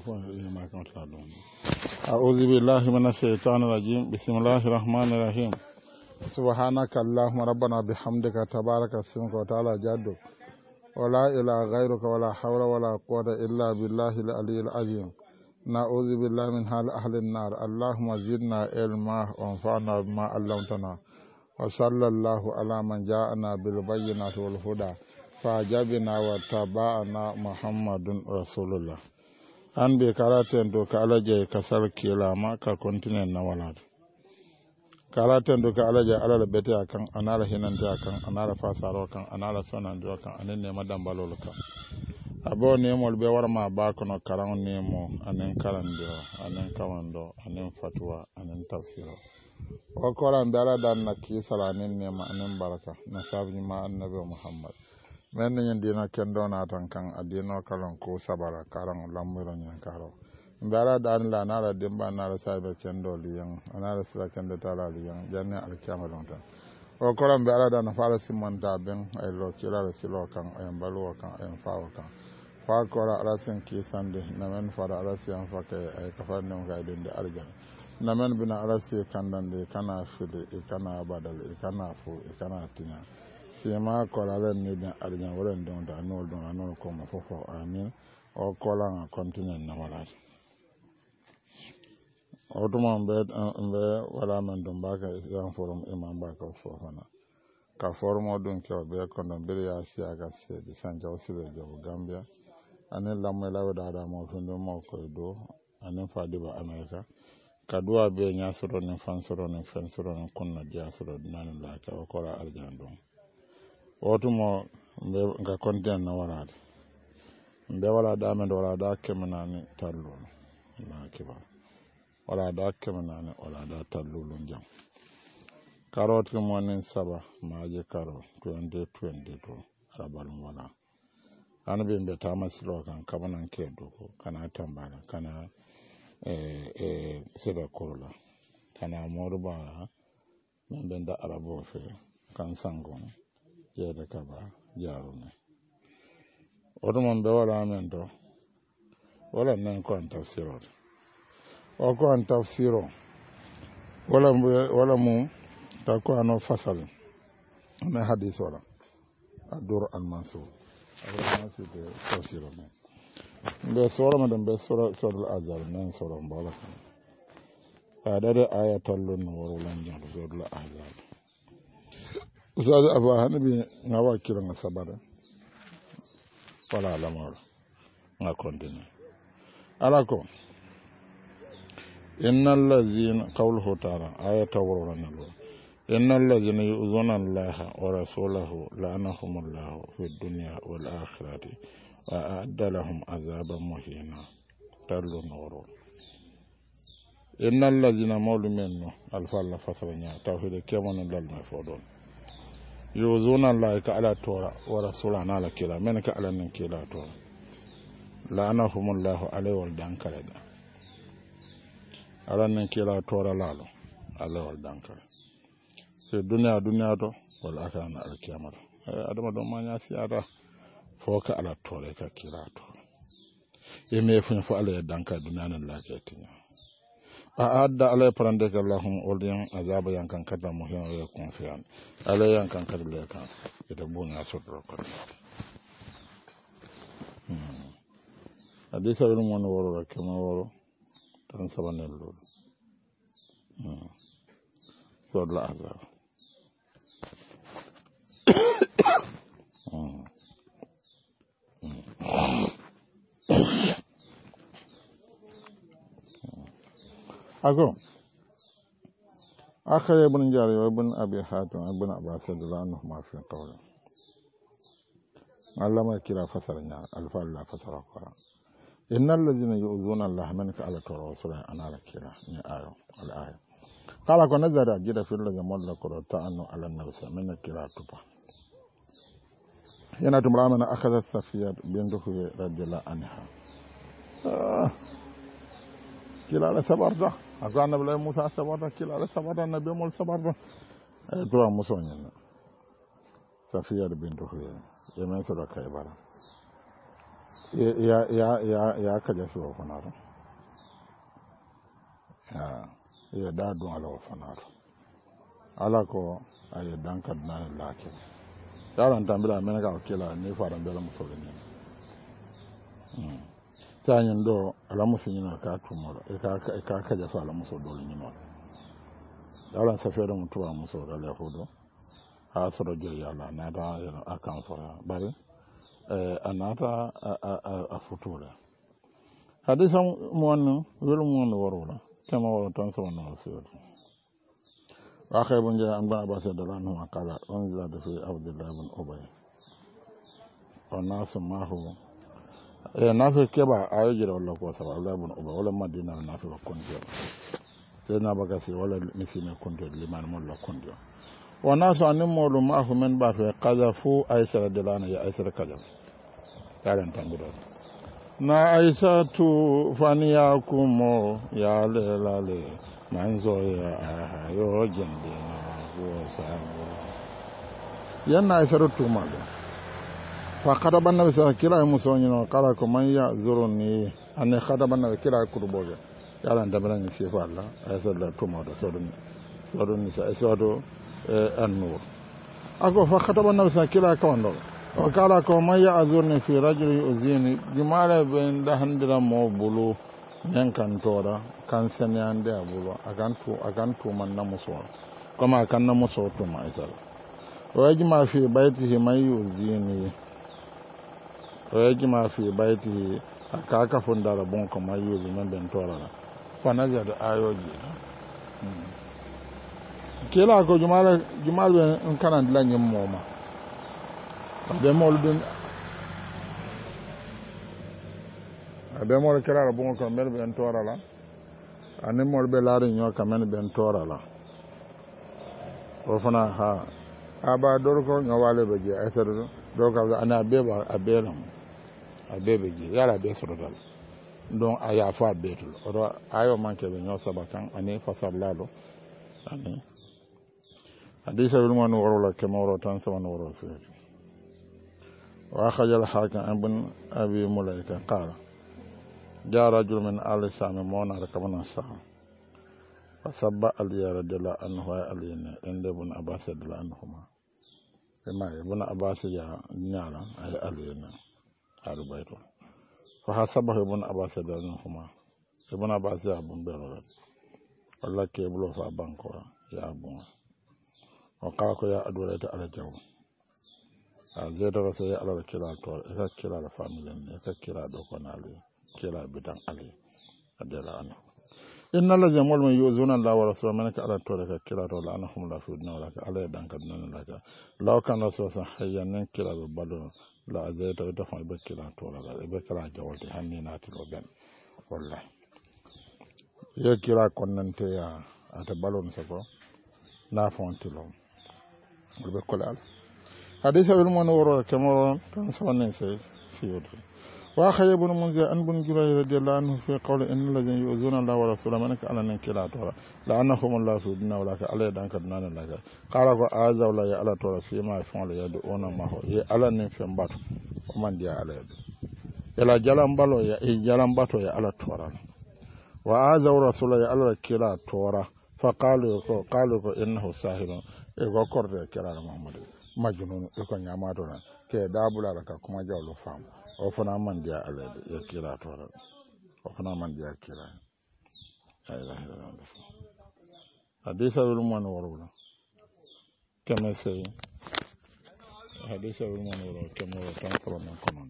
أعوذ بالله من الشيطان الرجيم بسم الله الرحمن الرحيم سبحانك اللهم ربنا بحمدك تبارك اسمك وتعالى جدك ولا إله غيرك ولا حول ولا قوة إلا بالله العلي العظيم نعوذ بالله من حال أهل النار اللهم زدنا علما وانفعنا بما علمتنا وصلى الله على من جاءنا بالبينات والهدى فأجابنا واتبعنا محمد رسول الله an be karaten do ka alaje kasar kilama ka kontinent na walad karaten do ka alaje alala bete akan anala hinante akan anala fasaro kan anala sonan do kan anen ne madam balol kan abo ne mol be warma ba kono karan ne mo anen karando anen kawando anen fatwa anen tafsiro o koran dara dan na ki salanen ne ma anen baraka na sabni ma annabi muhammad men nyen dina kendo na tan kan adino kalon ko sabara karan lamuro nyen karo mbara dan la na la demba na la sabe kendo liyan ana la sila kendo tala liyan janne al kiyama don tan o koran mbara dan fara simanta ben ay lo kila la silo kan ay mbalu kan ay faawo kan fa kora ala sen ki sande na men fara ala sen fa ke ay kafar nem ga donde arjan na men bina ala se kandande kana fili e kana badal e kana fu e kana tinya sima kolalen ni den arjan wolen don da nol don anol ko mo fofo amin o kolan continent na wala o to mon be wala man don baka islam forum imam baka fofana ka formo don ke be ko don be ya si aga se di sanja osire jo gambia anen lamme lawda da mo fundo mo ko do anen fadi ba america kadua be nya soro ne fansoro ne fensoro ne kunna dia soro nan la ka o kola arjan don otumo nga konten na warade mbe wala da men wala da kemenani tallu na kiba wala da kemenani wala da tallu jam karot ko monen saba maaje karo 2022 rabal wala anabe mbe tamasilo kan kabanan kedo ko kana tambala kana sebe korola kana morba men da arabo fe kan sangon jede kaba jarume otomon be wala men do wala nan ko an tafsiro o ko an tafsiro wala mu ta ko ano fasal na hadith wala adur al mansur ala de tafsiro men be sura madam be sura al azal men sura mbala adade ayatul nur lan jadu sura al azal Ustaz Abu Hanabi nga wakira nga sabada wala lamar nga kontinu alako innal ladzina qawluhu ta'ala ayata warana lo innal ladzina yu'zuna allaha wa rasulahu la'anahumullahu fid dunya wal akhirati wa a'adda lahum azaban muhina tallu nuru innal ladzina mawluminnu alfalla fasanya tawhid kemon dal ma fodon yuzuna Allah ka ala tora wa rasulana ala kila men ka ala nan kila tora la'anahumullahu alaihi wal dankara da ala nan kila tora lalo alaihi wal dankara se dunya to wal akhirana al kiyamah adama don manya siyada foka ala tora ka kila tora yeme fun fa ala dankara dunya nan laketinya adda alay parande ka allahum oldiyan azaba yankan kada muhim ya konfiyan alay yankan kada le kan ita bunya sodro ko hadisa woni mon woro rakema woro tan sabanel lol sodla azab Ako akhaya ibn Jari wa ibn Abi Hatim ibn Abbas radhiyallahu anhu ma fi qawli allama kila fasarnya alfalla fasara qara innal ladhina yu'zuna Allah man ka ala tawassul ana la kila ni ayo al aya qala ko nazara jida fil ladhi malla qurata annu ala nafs min kila tupa yana tumramana akhadha safiyat bintu radhiyallahu anha kila la sabarta ako annabi Musa sabarta kila la sabarta nabi mol sabarta ay to muso nyen safiya bintu huye yemen so da kay bara ya kaja fi wa fanaro ya da dun ala wa fanaro ala ko ayi danka na lake yaran tambila men ka kila ne fara bela musolin tanyin do ala musulina ka tumoro ka kaja fa ala muso do nyino yaran safere mutuwa muso da le hudo a soro je yalla na da akan fara bare anata a futura hadisan muwannu wilu muwannu warula kama wala tan so na wasiyar akai bunje an ba ba sai da lanu akala on za da fi abdullah ibn ubay ona samahu nafi keba ayo jira wala ko sa abdullah ibn ubay wala madina nafi ko konjo sai na baka sai wala misina konjo liman mulla konjo wana so anin molu mahu men ba fe qazafu aisha da lana ya aisha kajam yaran tambura na aisha tu faniya kumo ya lelale manzo ya yo jende na go sabu yanna aisha tu maga fa khadaban nabi sa kila musonyi no kala ko man ya zuruni an khadaban nabi kila kurboge yaran tambura ni sifa Allah aisha da tu maga sodun ni sa sodo annur ako fa khadaban nabi sa kila kawando o kala ko man ya azurni fi rajuli uzini jumala ben da handira mo bulu nyen kan tora kan senande abulo agantu man namuso kama kan namuso to ma isal o yajma fi baitihi man yuzini o yajma fi baitihi akaka fundara bon ko man yuzi man ben tora fa nazar ayoji kila ko jumala en kana dilanyem moma abe mol kala bon ko mel ben tora la ani mol be laari nyo kamen ben tora la o fana ha aba dor ko nyo wale be je asaru do ka ana beba abelam abebe je yala be soro dal don aya fa betul o ayo manke be nyo sabakan ani fasallalo ani hadisa bil man wala kemoro tan sama woro sey وأخرج الحاكم ابن أبي مليكة قال جاء رجل من آل الشام مونا ركبنا الشام فسب علي رضي الله عنه علينا عند ابن عباس رضي الله عنهما كما ابن عباس جاء نيالا أي علينا على بيته فحسبه ابن عباس رضي الله عنهما ابن عباس جاء ابن بيرو الله كيبلو فابانكو يا ابن وقاكو يا أدولة على جو zeda ko sai ala kila to esa kila la family ne esa kila do ko nali kila bidan ali adela ana inna la jamul man yuzuna la wa rasul man ka ala to ka kila to la anahum la fi dunna la ka ala dan ka nan la ka law kan rasul sa hayyan nan kila be bado la zeda to fa be kila to la be kila jawalti hanni na to ben wallahi ya kila konnante ya ata balon sako na fontilo be kolal حديث ابن منور كما تنسون سيوتي واخي ابن منذر ان بن جرير رضي الله عنه في قول ان الذين يؤذون الله ورسوله منك على نكلا ترى لانهم الله سبحانه وتعالى عليه دانك دنا لك قال اعوذ بالله يا الله ترى فيما يفعل يدعون ما هو يا الله نفهم بات ومن دي عليه يلا جلام بالو يا جلام باتو يا الله ترى واعوذ رسول يا الله كلا ترى فقالوا انه ساحر اغكر كلا محمد majnun ko nyamato na ke dabula ka kuma jawlo fam o fana man dia ala ya kira to o fana man dia kira la ilaha illallah hadisa wil man warula kama say hadisa wil man warula kama tan ko man kono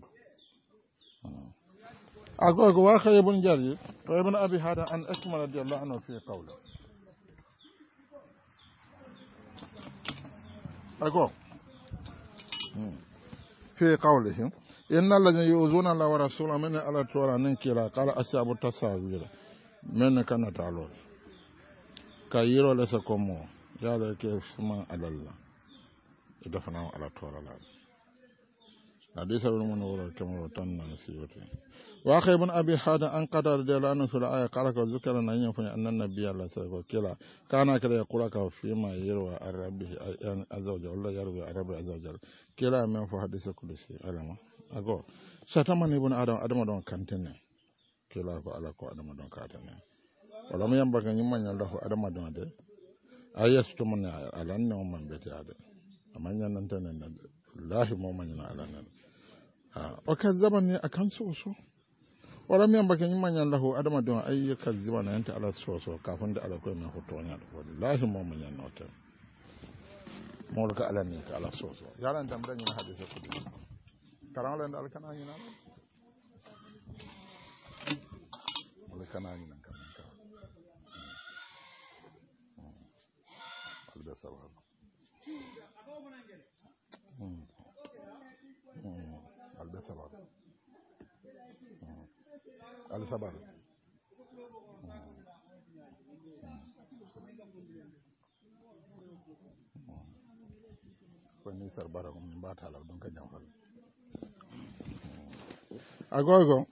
ago wa khaybun jari wa ibn abi hada an akmal radiyallahu anhu fi qawli ago في قولهم إن الذين يؤذون الله ورسوله من على تورا ننكلا قال أصحاب التصاوير من كان تعالوا كيرو لسكمو يا لك فما على الله يدفنوا على تورا لا حديث من ورا كما تن نسيوتي واخي ابن ابي حاتم ان قد رضي الله عنه في الايه قال ذكر ان النبي الله صلى الله عليه وسلم كان كده يقول فيما يروى عن ربه عز وجل الله يروي عن ربه عز وجل كلا من في حديث كل شيء علما ago satama ni bun adama don kantene kila ko ala ko adama don katene wala mi yamba kan nyimma nyal dafa adama don de ayes to mun ala ne man bete ade amanya nan tan nan wallahi mo man na ala nan o kan zaman ne akan so wala mi yamba kan nyimma nyal dafa adama don ay kan zaman nan ta ala so kafin da ala ko men hoto nya wallahi mo man nan nota mo ka ala ni ka ala so yalan tam dan yin hadisi ko karan lan dal kana yin wala kana yin nan kan alda sabab alda sabab al sabab ko ni sar bara ko min bata la don ka jamfal agogo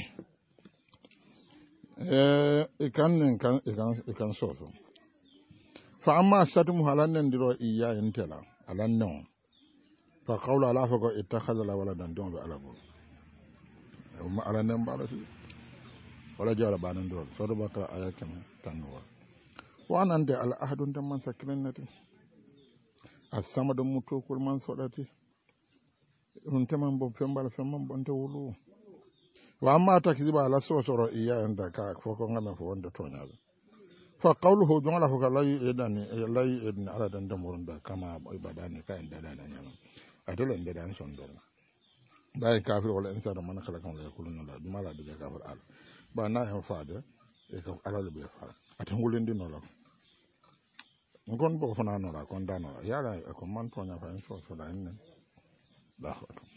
ikan soso fa amma satum halannen diro iya intela alannon fa qawla ala fa ko ittakhadha la waladan don be alabo umma alannen balati wala jara banan diro so do bakra ayakan tanwa wa anande al ahadun tan man sakilannati as-samadu mutokul man sodati on teman bo fembal femman bonte wulu wa amma takziba ala sosoro iya enda ka foko ngana fo wonde toñaade fa qawluhu jumala fo lay edani ala dan damurunda kama ibadani ka enda dana nyama adole ende dan son do bay kafir wala insa do man khala kan la yakuluna la jumala de kafir al ba na en faade e ko ala le be fa atangulendi no la ngon bo fana no la kon dano yala ko man toña fa en so la en la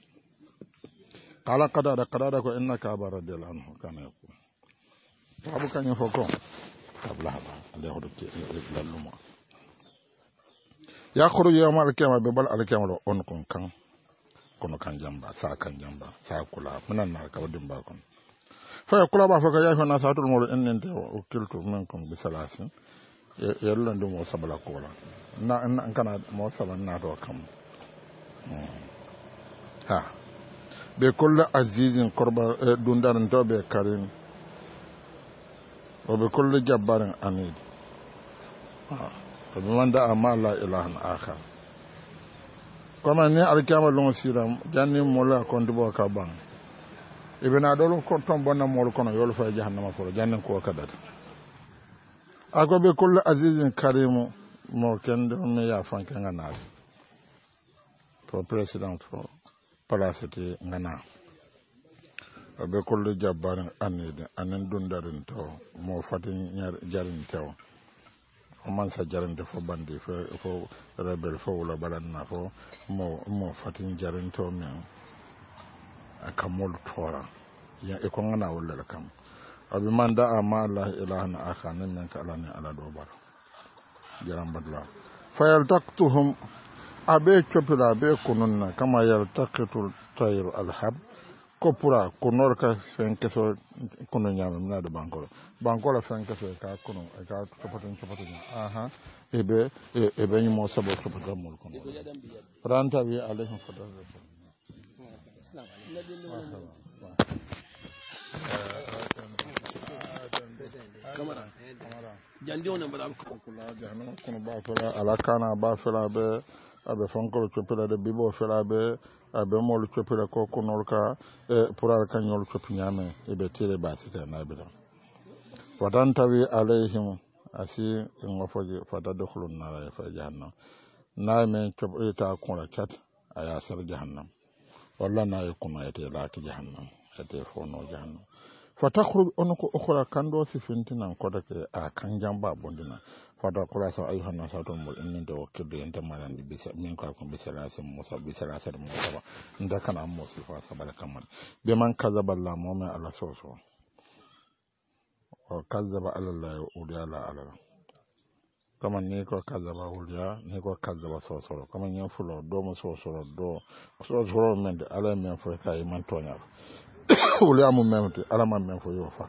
kala qadada ko innaka baradil anhu kana yaqul tabu kanya foko tabla ande hodo ke laluma ya khuru yawma al-qiyamah be bal al-qiyamah on kon kan kono kan jamba sa kula munan na ka wadin ba kon fa yakula ba faka ya fa na satul mulu ennente o kiltu minkum bi salasin yalla ndum o sabala kola na kana mo saban na to kam ha be kullu azizin qurba dundaran to be karim o be kullu jabbarin anid to be wanda amma la ilaha akhar kama ni alkiyama lon siram janni mola kon dubo ka ban ibina dolu ko ton bonna mol kono yol fa jahannama ko janni ko kadat ako be kullu azizin karim mo kende me ya fanke ngana for president for palasiti ngana abe kolde jabbarin anide anen dundarin to mo fatin jarin tew o man sa jarinde fo bandi fo rebel fo wala balanna fo mo fatin jarin to men akamol tora ya e ko ngana wala kam abi manda ama la ilaha akhar men ka alani ala do bar jaram badla fayal taqtuhum abe chopira be kununna kama yaltaqitul tayr alhab kopura kunor ka fenkeso kunu nyama mina do bankola fenkeso ka kunu ka chopatun aha ebe ni mo sabo chopata mol kono ranta bi alaihim fadal kamara jandi on bara ko kula jahannama kono ba fela ala kana ba fela be abe fonkolo chopela de bibo fela be abe mol chopela ko kunol ka pural kanyol chopinyame ebe tire basika na be wadantawi alaihim asi ngofoje fatadkhulun nar fa jahannam na men chopita kunla chat aya sar jahannam walla na yakuna yate la ta jahannam ate fono jahannam fatakhruj onko ukhra kando sifintina kodake a kanjamba bondina fada kula sa ayuhan nasatum mul inninde wakilde enta manan bisa min ka ko bisalasa musa bisalasa musa nda kana musa fa sabala kamal be man kazaba la mu'min ala soso o kazaba ala la uliya la ala kama ni ko kazaba uliya ni ko kazaba soso kama nyen fulo do mo soso do soso men de ala men fo kay man tonya uliya mu memte ala man men fo yo fa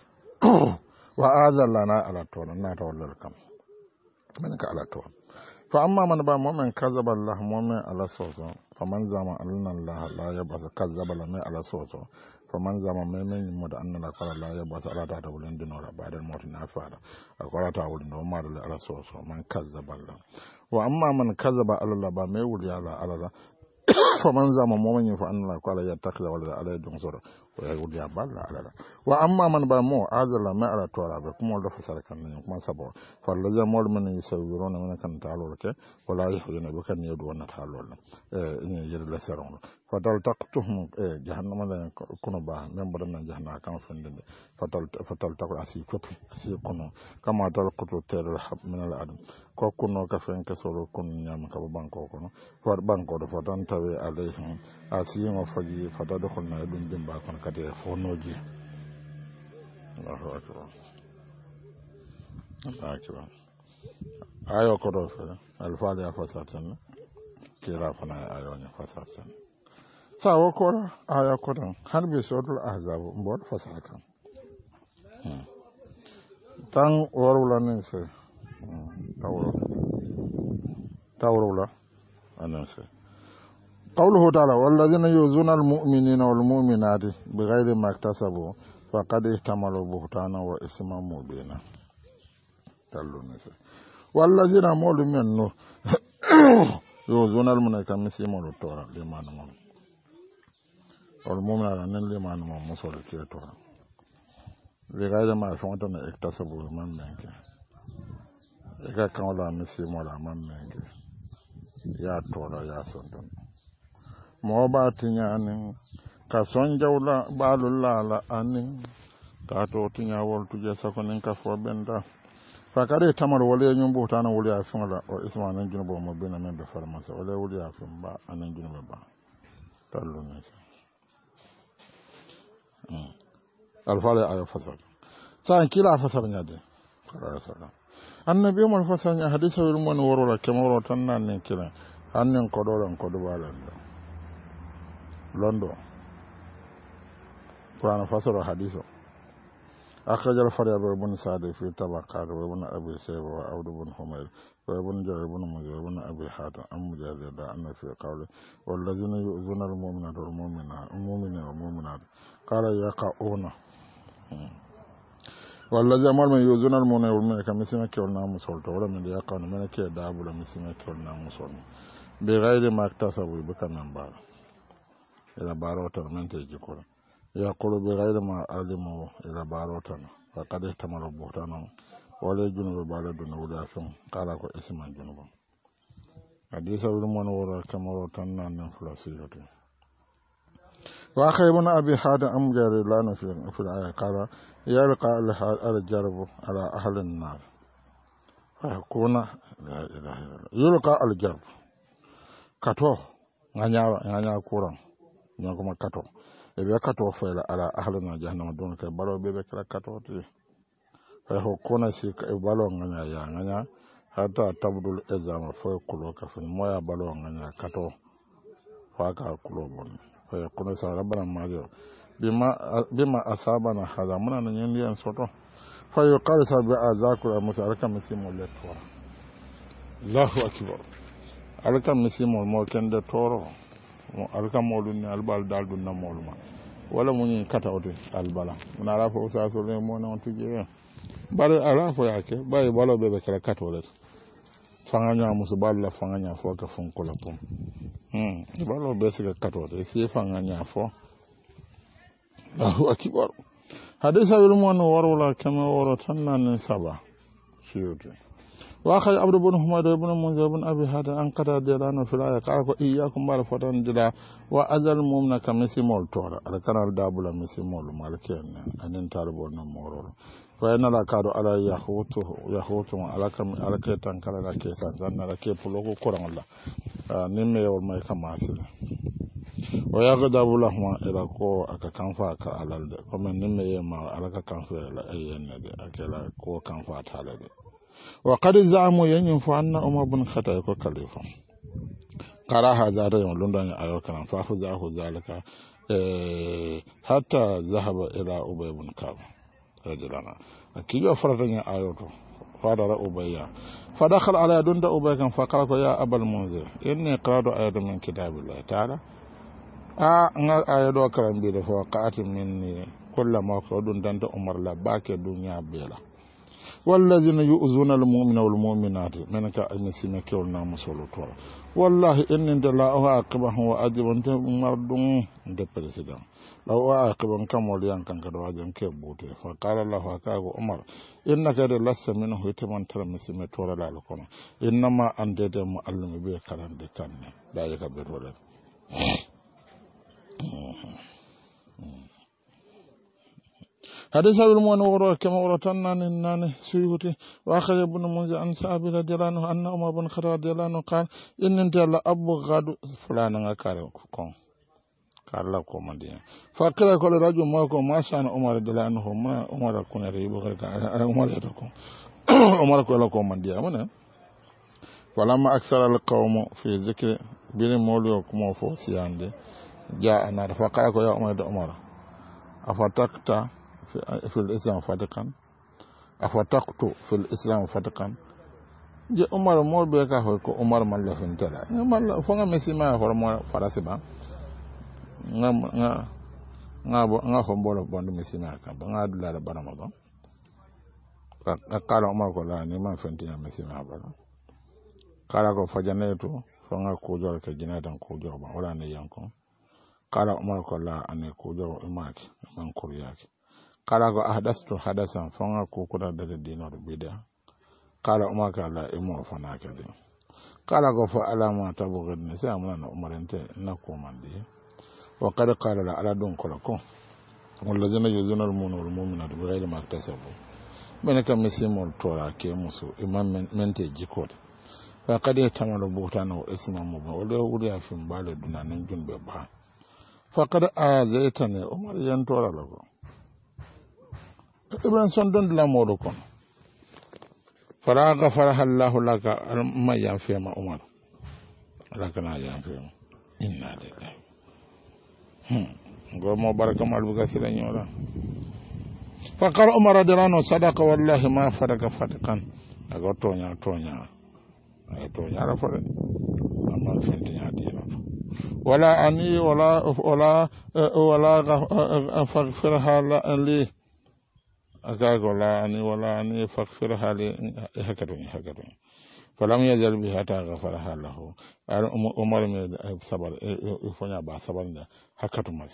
wa azallana ala tona na to lol kam man ka ala to fa amma man ba mu'min kazaba Allah mu'min ala soso faman zama anna Allah la yabasa kazaba la mai ala soso faman zama memen mu da anna la qala la yabasa ala ta wulin dinora ba da mutu na fara akwara ta wulin da ma da ala soso man kazaba Allah wa amma man kazaba Allah ba mai wuri ala ala faman zama mu'min fa anna la qala ya takza wala ala dun sura wa ya wuri balla ala wa amma man ba mu azala ma ala tora ba kuma da fasara kan ne kuma sabo fa la ya mol man yusawiruna man kan talo ke wala yahuna bi kan yedu wannan talo ne yir la saron fatal taqtuhum jahannama la kuno ba men bodan nan jahannama kan fandinde fatal taqul asi kotu asi kuno kama tal kotu tere hab min al adam ko kuno ka fen ka soro kun nyam ka banko kono for banko do fotan tawe alayhim asi ngo faji fatado kun na dum dimba kon kade fonoji Allahu akbar Allahu akbar ayo ko do fa al faliya fasatan kira fana ayo ne fasatan sawo kora aya kodan har be sodul ahzab mbod fasaka tan warula nin se tawrula anan se qawluhu ta'ala walladhina yuzuna almu'minina walmu'minati bighayri ma iktasabu faqad ihtamalu buhtana wa isman mubina talluna se walladhina mu'minun yuzuna almu'minina mislimun tora liman والمؤمن على أن لما نمو مصر كيتورا بغير ما فهمتنا اكتسبوا من منك إذا كان لا مسيم ولا من منك يا تورا يا سندن موباتنيا أن كسون جولا بالولا لا أن كاتوتنيا ولتجي سكنين كفوا بندا fakare tamar wale nyumbu tana wale afin la o isma nan junubo mo bina men be farmasa wale wale afin ba anan junubo ba tallu ne alfala ayo fasal sa kila fasal nyade sallallahu alaihi wasallam annabi mo fasal nya hadisa wil mon worola kemoro tan nan ne kila annen ko do balanda londo qur'an fasara hadiso أخرج الفريق بن سعد في طبقات وابن أبي شيبة وعبد بن حميد وابن جرير بن مجير وابن أبي حاتم أم مجاهد أن في قوله والذين يؤذون المؤمنات والمؤمنات قال يقعون والذين أمر يؤذون المؤمنين والمؤمنات كمثل كيولنا مسولت ولا من يقعون من كي دابل مثل كيولنا مسولت بغير ما اكتسبوا بكم بعد إلى باروت من تجيكولا يقول بغير ما علموا إلى باروتنا فقد احتمل بهتانا ولا جنوب بالدون ودافع قال لك اسم الجنوب حديث ابن ورا كما روتنا نفلسيه واخي ابن ابي حاتم ام جاري لنا في الايه قال يلقى الجرب على اهل النار فيكون لا اله الا الله يلقى الجرب كاتو غانيا كوران نيوكما كاتو ebe kato fayla ala ahluna jahannama don kay balo bebe kala kato ti fa ho kona si balo nganya ya nganya hata tabdul exam fa kulo ka fin moya balo nganya kato fa ka kulo bon fa kona sa rabbana majo bima asabana hada muna nan yin soto fa yuqal sa bi azakura musaraka misimu letwa Allahu akbar alaka misimu mo kende toro alka molun ne albal daldu na moluma wala munyi kata ote albala na rafa usa so le mo non tuje bare arafa yake bay balo bebe kala katole fanganya musu balla fanganya fo ka fon ko la pom balo be se katole si fanganya fo Allahu akbar hadisa wil mo no warwala kama woro tannan saba shiyuti واخي عبد بن حميد بن منذر بن ابي هذا ان قد دلنا في الايه قال اياكم بار فتن دلا وازل مؤمن كمسي مول تور على كان دابلا مسي مول مالكين ان تاربو نمورو فانا لا كادو على يخوتو على كيتان كلا كيسان زان لا كي بلوكو قران الله نيمي يول ماي كماسل ويغضب لهم الى كو اكا كانفا كالال كما نيمي يما على كانفا لا اين دي اكلا كو كانفا تالد وقد زعموا ينفع أن عمر بن الخطاب يكون خليفة قرأ هذا يوم لندن أيوكنا فأخذه ذلك حتى ذهب إلى أبي بن كعب رجلنا كي يفرطني أيوته qadara ubayya fa dakhala ala dunda ubay kan fa qala ya abal munzir inni qara'tu ayatan min kitabillahi ta'ala nga ayado karambi da fa qa'atin minni kullama qadun danta umar la bake dunya bela والذين يؤذون المؤمن والمؤمنات منك أمسنا كولنا مسولو والله إن لا أعاقبه وأجب أنت مردون أنت بريسيدان لو أعاقبهم كم وليان كان كدواجن كبوتي فقال الله أكاغو عمر إنك لست منه يتمن ترى مسنا تورا لا لكم إنما أنت معلم بي كلام دي كان لا يكبر ولا حديث أبي المؤمن وروى كما ورتنا ناني سيوتي وأخذ ابن منذر عن سعد رضي الله عنه أن عمر بن الخطاب رضي الله عنه قال إن أنت لا أبغض فلانا كاركم قال لكم مدينة فقال كل رجل ما شان عمر رضي الله عنه ما عمر كن يريبو عمر يتكم عمر كل لكم مدينة فلما أكثر القوم في ذكر بين مولي وكم فوسيان جاء النار فقال يا عمر أفتقت في الإسلام فتقا أفتقت في الإسلام فتقا je umar mol be ka ko umar man la fintala mal fo nga mesima ko mo farasiba nga fo mbolo bondu mesima ka ba nga dula da barama ba kala umar ko la ni man fintina mesima ba kala ko fajanetu fo nga ko jor ke jinatan ko jor ba wala ne yanko kala umar ko la ane ko jor imaki man kuriyaki kala ko ahdastu hadasan fanga ko kuda da dinor bida kala umar kala imo fana kadi kala ko fa alama tabugid ne sai amana na umarante na ko mandi wa qad qala la ala don ko wallazina yuzuna almu'minu wal mu'minatu bighayri ma iktasabu bene kam misimol tora ke musu imam mente jikot fa qad yatamalu butana wa isma mubin wala wuri afin bale dunanin junbe ba fa qad azaitani umar yan tora lago ibn sondon la modo kon faraga farahallahu laka ma ya fi ma umar laka na ya fi inna lillahi go mo baraka mal buga sila nyora fa qala umar radhiyallahu sadaqa wallahi ma faraka fatakan ago tonya ay tonya ra fa amma fentinya dina wala ani wala faghfirha li akago la ani wala ani faghfirha li hakadun falam yazal bi hata ghafaraha lahu umar me sabar ifonya ba sabar da hakatumas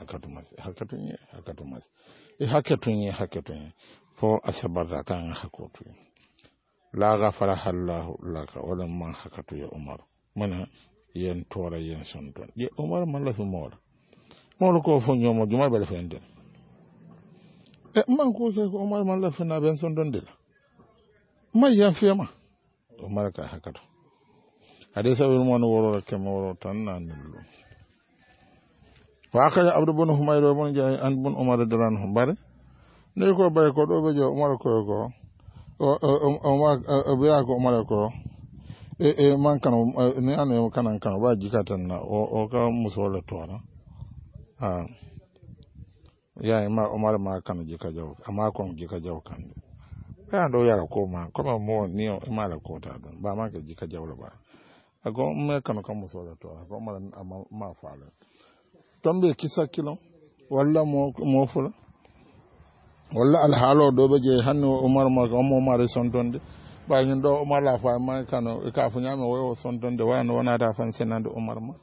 fo asabar da kan hakotu la ghafaraha lahu laka wala man hakatu ya umar mana yen tora yen sonton ye umar man la fi mor ko fo nyomo juma bele fende man ko ke ko umar man la fi na ben sondon de may ya fi ma umar ka hakatu hadisa wil mon woro ke moro tan nan lu wa ka abdu bin humayr bin jay an bin umar radhiyallahu bare ne ko bay ko do be jo umar ko umar biya ko umar ko man kan ne anu kan ba jikatan na o ka musola tora ya ma umar ma kan jika jaw amma kon jika jaw kan ya do yara ko ma kuma mo ni ma la ko ta don ba ma ka jika jaw la ba ago me kan musola tora ko ma fala tombe kisa kilo walla mo fula walla al halo do be je hanno umar ma ko mo mare sontonde ba nyin do umar la fa ma kano ka fu nyame wo sontonde wana wana da fan senande umar ma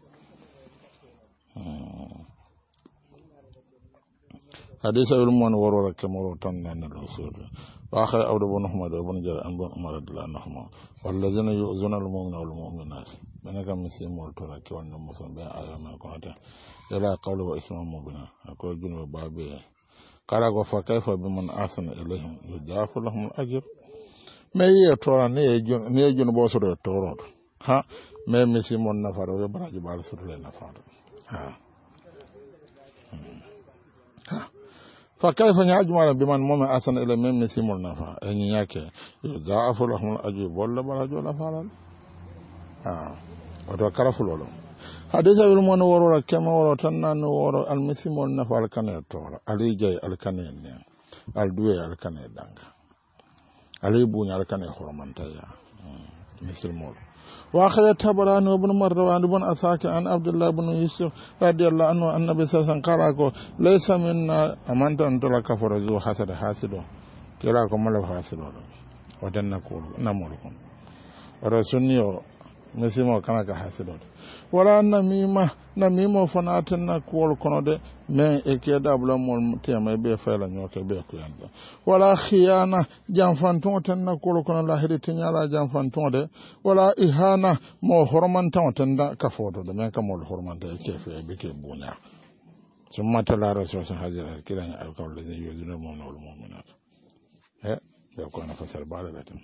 hadisa wil mon woro ke moro tan nan do so wa akhir awdu bin muhammad ibn jar an bin umar radhiyallahu anhu wallazina yu'zuna al mu'mina wal mu'minat manaka misimol to ra ke wonno muson be ayama ko ta ila qawlu wa ismu mubina ko juno babe kala go fa kayfa biman asana ilayhim yudafu lahum ajr me ye tora ne jun bo so do toro ha me misimon na faro be baraji bal so le na faro ha fa kayfa yajmala biman mum asana ila me misimon na fa en yake yudafu lahum ajr bolla barajo la faro ha wato karafulolo hadisa wil mon woro kema woro tan nan woro al misimon na fal kanay tora ali jay al kanay ne al duwe al kanay danga alay buñal kan e hormantaya misilmol وأخذ الطبراني وابن مروان بن أساك عن عبد الله بن يوسف رضي الله عنه أن النبي صلى الله عليه وسلم قال ليس منا أمانت أن تلا كفر ذو حسد حاسد كلا كمل حاسد وتنقول نمولكم رسولني misimo kana ka hasidode wala namimo fana tanna kuwol kono de men e keda bula mol tema be fayla nyoke be ko yanda wala khiyana janfanton tanna kuwol kono la hedi tinyala janfanton de wala ihana mo hormantan tanda ka foto de men ka mol hormanta e kefe be ke bunya summa tala rasul hajira kiran alqawl ladhi yuzuna mu'minul mu'minat be ko na fasal bala latam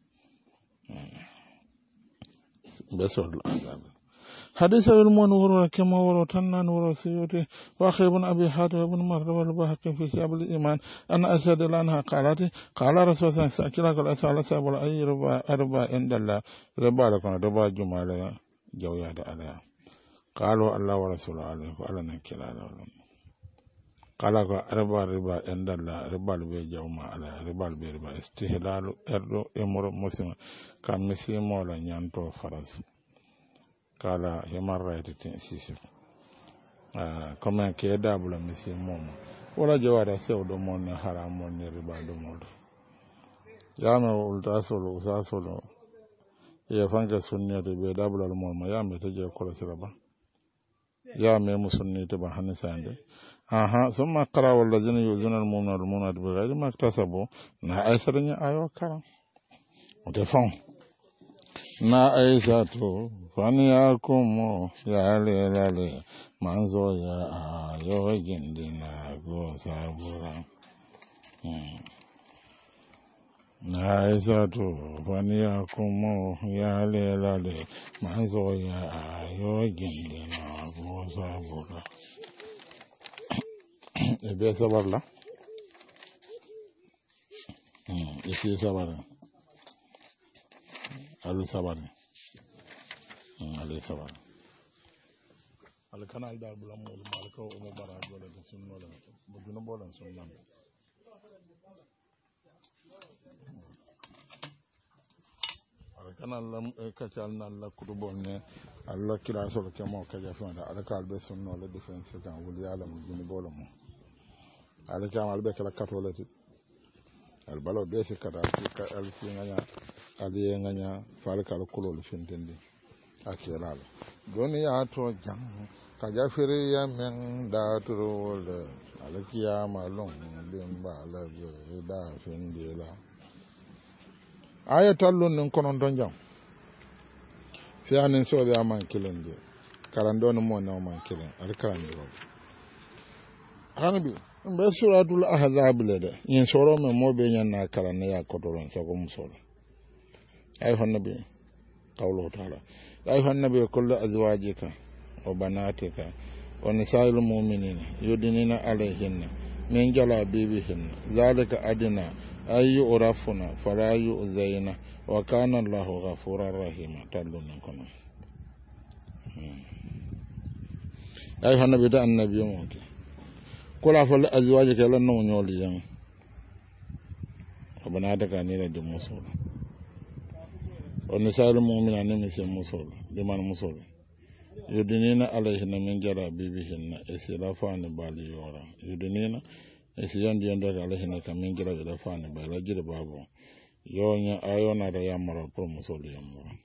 بسول العذاب حديث المنور كما ورتنا نور سيوتي واخي ابن ابي حاتم ابن مهر والبهقي في كتاب الايمان ان اشهد لانها قال رسول الله صلى الله عليه وسلم سبب اي ربا عند الله ربا لكم ربا جمال جويا على قالوا الله ورسوله عليه وعلى نكلا قال ربا عند الله ربا بجوما على ربا استهلال ارض امر مسلم كم مسلم ولا نيانتو فرس قال human right sisif comme que dabula monsieur mom wala jawada sewdo mon haram mon riba do mod yama ulta solo sa solo e fanga sunniyade be dabula mon ma yama teje ko siraba yama musunnite ba hanisande ثم قرأ والذين يؤذون المؤمنين والمؤمنات بغير ما اكتسبوا na aisarnya ayo kara defon na aisatu faniyakum ya lelale manzo ya ayo gindina go sabura na aisatu faniyakum ya lelale manzo ya ayo gindina go sabura ebe sabar la isi sabar alu sabar al kanal dal bulam mol mal ko o mo bara dole de sunno la mo dina bolan sunna al kanal lam ka calna la kutubon ne Allah kira so ke mo ka jafa da al kal be sunno la defense kan wul yalla mo dina bolan mo ala jamal be kala katolati al balo be se kada ka al fi nganya ali nganya fal kala kulol fintende akirala doni ya to jam ka jafiri ya men da turul ala kiyama lon limba la be da findela ayatal lon nin konon don jam fi anin so da man kilende karandon mo na man kilen al karando hanabi mbe suratul ahzab lede yin soro me mobe nyan na kala ne ya kodoron sa ko musol ay hannabi qawlu ta'ala ay hannabi kullu azwajika wa banatika wa nisa'il mu'minina yudnina alayhinna min jalabibihinna zalika adna ay urafuna fala yu'zayna wa kana Allahu ghafurar rahima tallun kono ay hannabi da annabi mo kula fa azwaji ke lan no nyoli yan abana daga ne da musul on sa'al mu'mina ne mi sai musul liman musul yudinina alaihinna min jalabibihinna israfani bali yora yudinina esiyandi yanda alaihinna kam min jalabibihinna bala jira babu yonya ayona da yamara pro musul yamara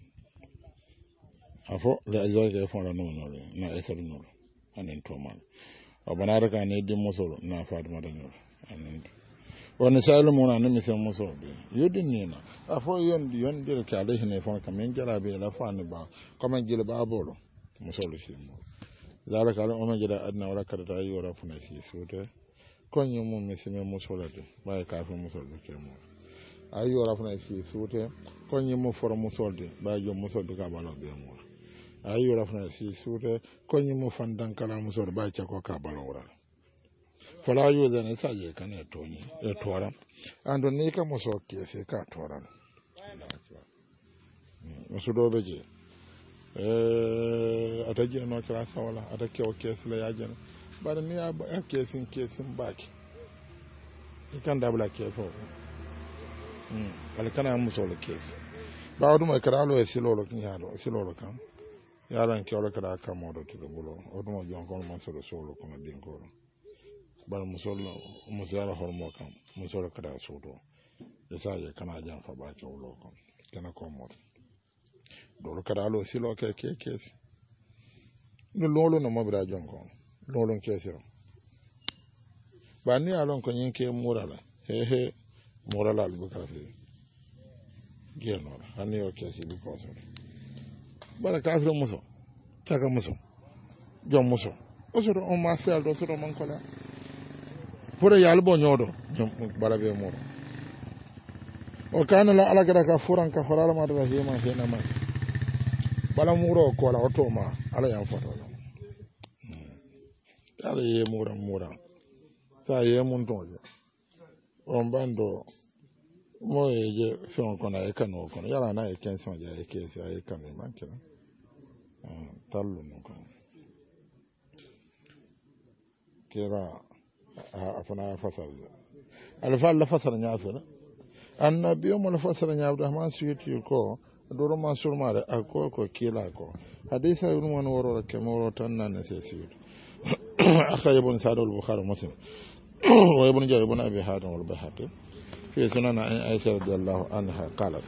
afo la azwaji ke fa la no nyoli na esaru no anen to mal abana daga ne din musul na fatima da nyoli anen wani sa'ilin muna na misan musu obi yudin nina afo yon dire ka alaihi ne fon kamen jara be la fani ba kamen jile ba bolo musul shi mu zalika ala umma jira adna wala karata ayi wala funa shi sote konyo mu misime musulade ba ka fa musul ke mu ayi wala funa shi sote konyo mu for musulde ba jo musulde ka balo be mu ayi wala funa shi sote konyo mu fandan kala musul ba ka ko ka balo wala fala yuza ne saje kan ya toni ya tora ando ne ka muso ke sai ka tora musu do beje ataje no kira sawala atake o ke sala ya jana bada ni ya ke sin baki ikan da bla ke fo ala kana musol kesi bawo dum e karalo e silolo nyaado silolo kam yaran kewlo kada kamodo to bulo o dum jon ko man solo solo ko din ko bal musol musala hormo kam musol kada soto e sa ye kana jam fa ba kewlo ko kana ko mo do karalo silo ke kesi no lolo no mabra jon ko lolo kesi ba ni alon ko nyin ke murala he murala albuka fi geno hani o kesi bi ko so bara kafiro muso taka muso jom muso o soto on ma sel do soto man kola pour yalbo nyodo jom bara be mo o kana la ala kada ka furan ka farala ma da hema hena ma bala muro ko la oto ma ala yan foto ala ye mura sa ye mun tonje on bando mo ye fion kona e kanu kono yala na e kenson je e kesi e kanu man kila tallu no ko kera afana fasal alfa la fasal nyaafira annabi mo la fasal nyaabdo ma suyiti ko doro ma surmare akko ko kila ko hadisa yun won woro ke mo tan nan se suyiti akhay ibn sa'd al-bukhari muslim wa ibn jarir ibn abi hatim al-bahaqi في سنن عائشة رضي الله عنها قالت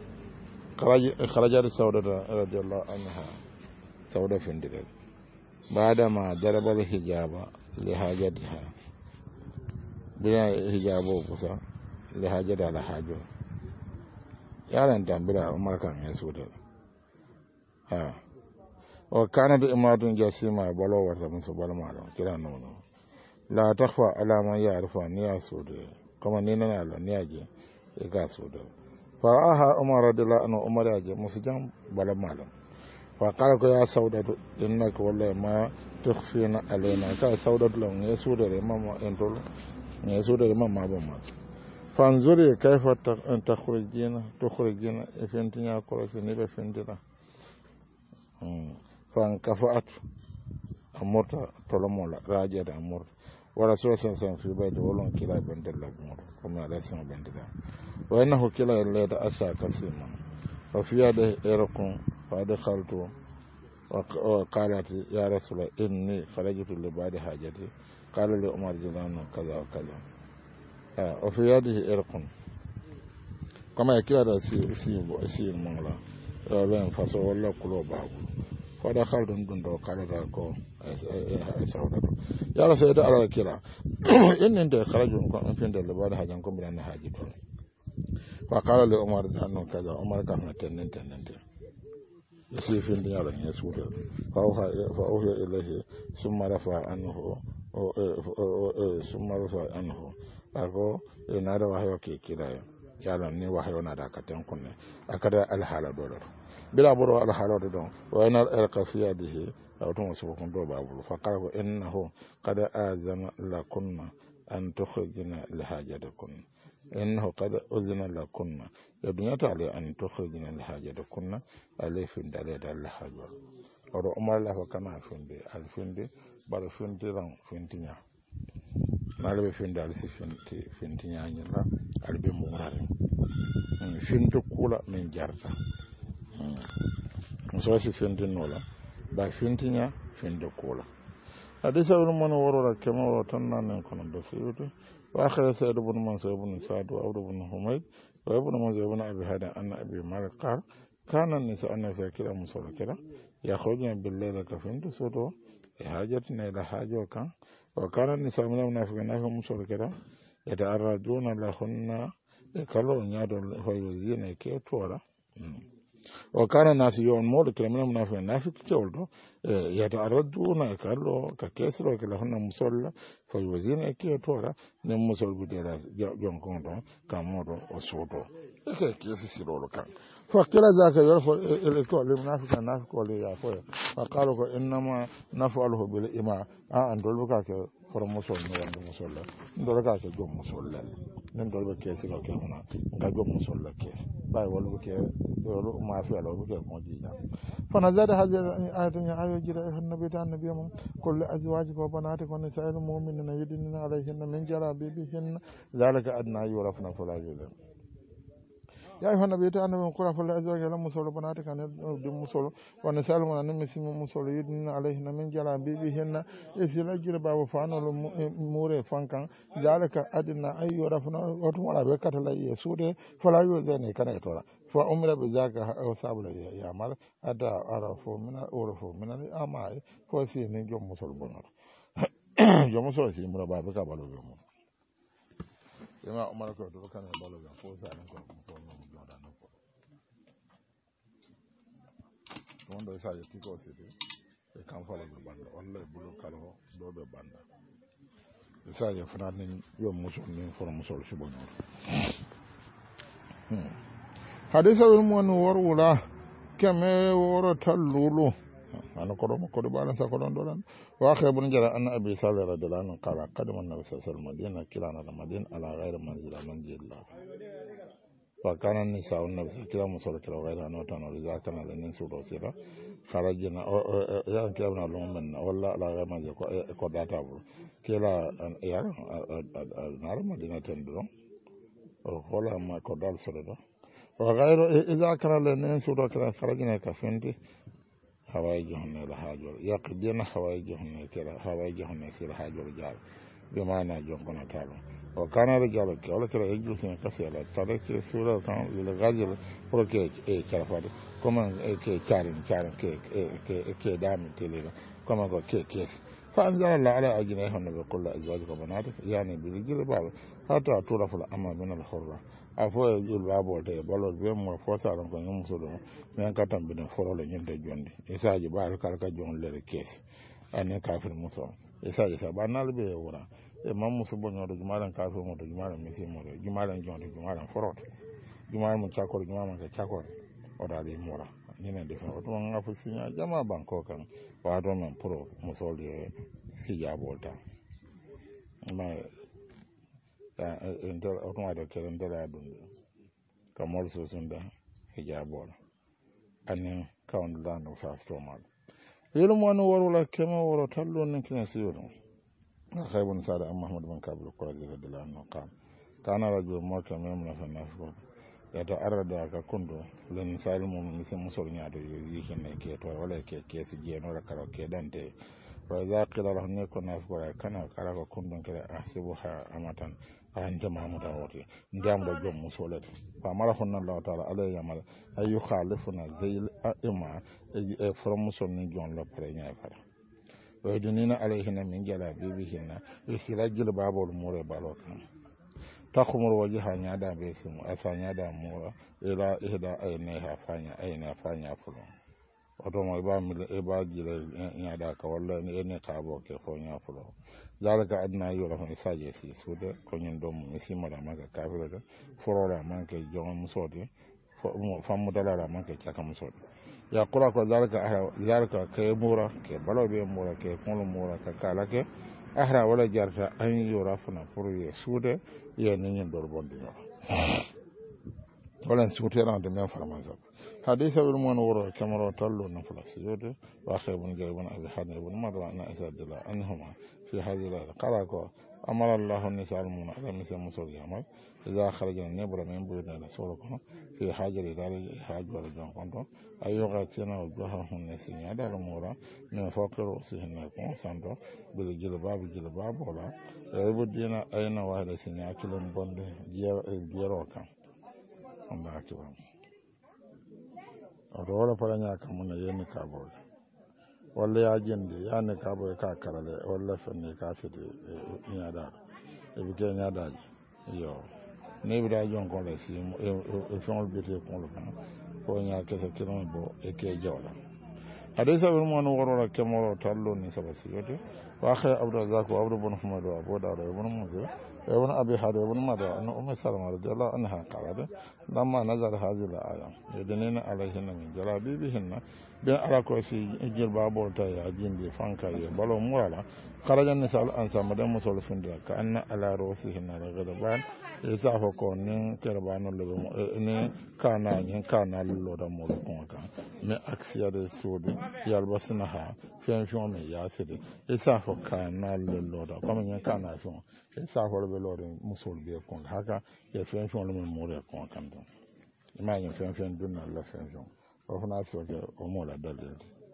خرجت سودة رضي الله عنها سودة في الدلال بعدما ضرب الحجاب لحاجتها بلا حجاب وقصة لحاجتها على حاجة يعلن بلا عمر كان يسود وكانت امرأة جسيمة بلوة من سبال مالو كلا نونو لا تخفى على ما يعرف أن يسود kama ni nana la ni aje e ga sodo fa aha umar radiyallahu anhu umar aje musjam bala malam fa qala ko ya saudatu innaka wallahi ma tukhfina alaina ka saudatu la ngi sodo re mama entol ngi sodo re mama ba ma fanzuri kayfa tukhrijina efentinya ko se ne be fendira fan kafaat amorta tolomola rajada amorta wala sosan san fi bai da walon kila bandar lagun kuma ala san bandar wa innahu kila layda asa kasima fa fiya da irakun fa da khaltu wa qalat ya rasul inni kharajtu li ba'di hajati qala li umar jilanu kaza kaza wa fiya da irakun kama kila da si mangla len faso wala kulo babu fa da khaltu dun do qala ko saudatu yala sai da ala kira innin da kharajun ko an fin da labada hajan ko bidan haji to fa qala li umar da annon kaza umar ka na tennen da yasi fin da yala ne su da fa uha ilahi summa rafa anhu ako ina da wahayo ke kira yala ne wahayo na da katan kunne akada alhala dole bila buru alhala do wa ina alqafiya bihi أو تمسكون دو بابلو فقالوا إنه قد آذن لكن أن تخرجنا لحاجتكن إنه قد أذن لكن الدنيا تعالى أن تخرجنا لحاجتكن عليه في دليل الحاجة أو أمر الله فكما فندي الفندي بل فندي ران فنديا نالب فندي ألسي فنديا نلا ألب مغرر فندي كولا من جارتا مسوسي فندي نولا ba fintinya finde kola hadisa ibn man warara kama wa tanna nan kono do suyuti wa akhara sa'id ibn mansur ibn sa'd wa ibn humayd wa ibn mazid ibn abi hada anna abi malik qala kana nisa anna zakira musawkira yakhrujuna bil layli ka findu soto hajatina ila hajoka wa kana nisa min munafiqina fa musawkira yata'arraduna lahunna kalo nyado fa yuzina ke tora o kana nasu yon modo kila munafiki nafiki toldo yata'arraduna kallo ka kesro kila hunna musalla fa yuzina ke tora ne musol budera jon kondo kamodo o sodo ke kesi sirolo kan fa kila zaka yorfo ko le munafika nafiko le ya ko fa qalo ko innama naf'aluhu bil ima andol ka ke promotion no wanda musalla ndol ka ke gom musalla nen dol be kesi ko ke hona ga gom musalla ke bay wala ke yoro ma fi ala ke mo dina fa nazada hadhihi ayatun ya ayujira annabi ta annabi mo kullu azwajikum wa banatikum nisa'il mu'minina yudnina alayhinna min jalabibihinna zalika adna yurafna fala yuzlam ya ayyuhan nabi ta annabi kula fa la azwaja lam musolo banata kan dum musolo wa nasalu an misi musolo yidna alayhi min jala bibi hinna isila jira babu fanolo mure fankan zalika adna ayyu rafna wato wala be katala yesude fala yo zene kana tora fa umra bi zaka sabula ya mal ada arafo mina urfo mina amai ko si ni jom musolo bonoro jom musolo si mura babu ka balo jom yama umar ko to kana balo jom ko sa ko musolo wanda ya sa ya tiko sidi e kan fala be banda walla bulu kalo do be banda ya sa ya fana ni yo muso ni for muso si bono hadisa wil mon warwula kame woro tallulu ana ko do ko do bala sa ko don dolan wa khabun jara anna abi sallallahu alaihi wasallam qala qadama an-nabi sallallahu alaihi wasallam madina kilana ramadin ala ghairi manzila man jilla فكان النساء النبي كلا مصر كلا غير أنه تنور إذا كان لنين سورة سيرة خرجنا يعني كلا من اللهم منا ولا لا غير ما ذكر قدرة أبو كلا يعني نار مدينة تندرو ولا ما قدر سورة وغير إذا كان لنين سورة كلا خرجنا كفندي حوايجهن لحاجر يقدين حوايجهن كلا حوايجهن سير حاجر جار بمعنى جنكنا تعالى وكان رجال كلا كلا يجلس كسيلا ترى سورة كان للغاجر وكي كرفاد كمان كي كارين كي دام تليلا كمان كي كيس فأنزل الله على أجنحهم بكل أزواجك وبناتك يعني برجل باب حتى تعرف الأمر من الحرة afo il babo te balol be mo fosa ran ko nyum solo men katam bin foro le nyinde jondi isaji bar kala ka jon le kes ane kafir muso isaji sa banal be wora e mam muso bonyo do jumaran kafir mo do jumaran misi mo do jumaran jon do jumaran forot jumaran mo chakor jumaran ka chakor o da le mora nyine de fa to ngafu sinya jama banko kan wa do men pro muso le si jabolta ma intel automatic keren dala dum kamol so sunda hijabol anen kawn lando sa stomal yelo mo no woro kema woro tallo nen kina siyoro khaybun sada muhammad bin kabul qadi radhiyallahu anhu kana rajul mawta memna fa nafko yata arada ka kundo len salimu min musol nyaado yi hinne ke to wala ke si jeno la karo ke dante wa idha qila lahu ne ko nafko kana kala ko kundo kala ahsibuha amatan an jama'a da wote ndam da jom musolet fa mara hunna Allah ta'ala alay yamal ayu khalifuna zayl a'ima e from muson ni jon la pare nya fara wa dunina alayhina min jala bibihinna ikhrajul babul mure balokan takhumur wajha nya da be simu asanya da mura ila ihda ayna fanya fulo oto mo ba jile nya da ka walla ni ne ka bo ke fo nya fulo zalika adna yura fa isaje si sude ko nyen dom misi mara maga kafira forora manke jonga musodi famu dalara manke chaka musodi ya kula ko zalika ke mura ke balobe mura ke kono mura ka kala ke ahra wala jarta an yura fana furu sude ye nyen dor bondi no wala sude ran de men farmanza حديث بالمون ورا كاميرا تلو نفلا سيود واخي بن جايبن ابي حنيف بن مروان انا اسد الله انهما في هذه الايه قال امر الله النساء المؤمنات على مثل مسول يعمل اذا خرجنا النبر من بيوتنا رسولكم في حاجه ذلك حاجه ورجون كنتم ايغاتنا وجوههم نسين هذا الامور من فوق رؤوسهن يكون سانتو بالجلباب ولا يبدين اين واحد سنيا كلن بند جيروكا الله اكبر wala faranya kamuna yeni kabo walla ya jinde ya ne kabo ka karale walla fanne ka sidi nya da e bi ke nya da yo ne bi da jon ko le si e fon bi te ko lo ko nya ke se kilon bo e ke jawla hadisa bin mo no woro ke mo tallo ni sabasi yote wa akha abdurrazzaq wa abdul bin muhammad wa abu dawud ibn munzir ابن أبي حاتم ابن مدى أن أم سلمة رضي الله عنها قالت لما نزل هذه الآية يدنين عليهن من جلابيبهن بين على كرسي جلباب وتايا جندي فانكا يبلو مولا خرج النساء الأنصار مدام مسول فندق كأن على رؤوسهن الغضبان يسافو كون كربان لبم كان للودا مولكم كان من أكسير السود يلبسنها فين شو من ياسد يسافو كان للودا كم كان شو يسافو بلوري مسول بيكون هكا يفين شو من موري كون كان imagine fen dunna la fen o fana so ke o mo la dalil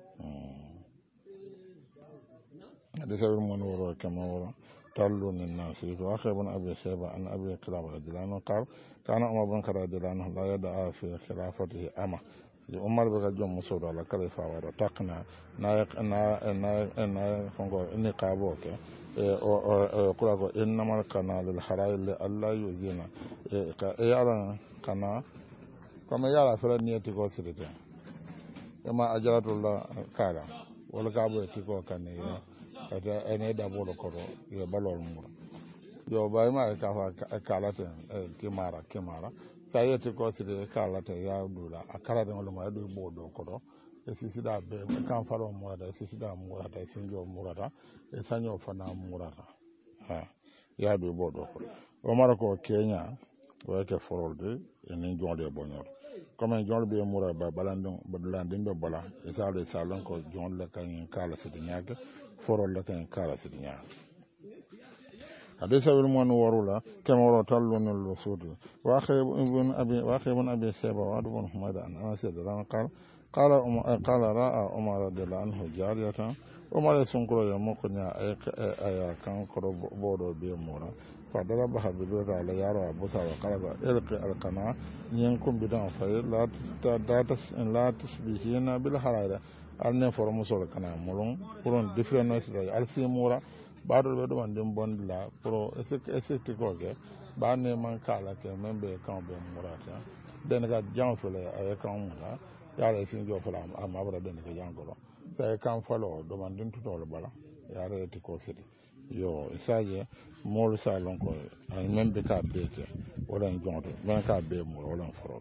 hadith ibn munawwar kama wara tallu min nas wa akhibun abi shayba an abi qilab radhiyallahu anhu kana umar bin khattab radhiyallahu anhu la yada'a fi khilafatihi ama umar be gajjo muso do la kala fa wara takna na fongo ni qabo ke o kula ko innamal kanalul harayil alla yuzina ka yaran kana kama yara fara niyati ko sirita kama ajaratullah kala wala kabo ti ko kan ya kata ene da bolo ko yo balol mura yo bay ma ka fa kala ta kimara sai ti ko sirita kala ta ya dula akara da wala ma do bodo ko e sisida be kan faro murata e sisida murata e sinjo murata e sanyo fana murata ha ya do bodo ko o mara ko Kenya o ke forolde e nin jonde bonyor comme jonde be mura ba balandon balandin be bala e sale salon ko jonde kan kala sidinyaka forol kan kala sidinyaka حديث ابن ورولة كما روى تلون الرسول واخي ابن ابي شيبه وعبد بن حميد عن انس قال راى عمر رضي الله عنه جارية عمر سنكر يمكن اي كان كرو بودو بيمورا فضربها بدور على يارو ابوسا وقال القي القنا ينكم بدون فاي لا تشبهين بالحرائر alne for musol kana mulun puron difference alsimura baɗol ɓe ɗuman ndin bondila pour effecti koke ba neman kala ke men ɓe kan ɓe murata dene ka jan fele aye kan muta yara sin jo fela amaɓata dene ke jankolo sa ye kan falo ɗuman ndin tutolo bala yara yetti ko sidi yo isaje moolu salon ko men ɓe ka beeke wolen jonto men ka be mura wolen forot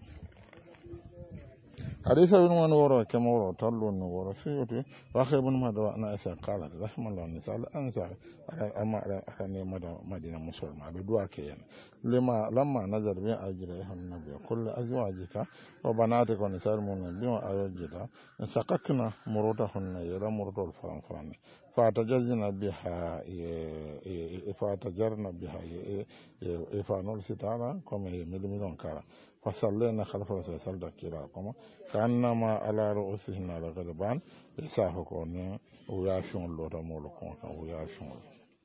حديث ابن منور كما ورد طلون ورسيوتي واخي ابن مدوى انا اسا قالت رحم الله النساء انسى اما اخني مدينه مسلمه بدوا كين لما نظر بين اجرهم النبي كل ازواجك وبناتك ونساء المؤمنين بما اوجد سقكنا مرودهن يرى مرود الفران فاتجرنا بها فانول ستارا كما هي مليون كارا فصلينا خلف رسول الله كراكم كانما على رؤوسهن على غضبان يسافقون وياشون لوتا مولكون وياشون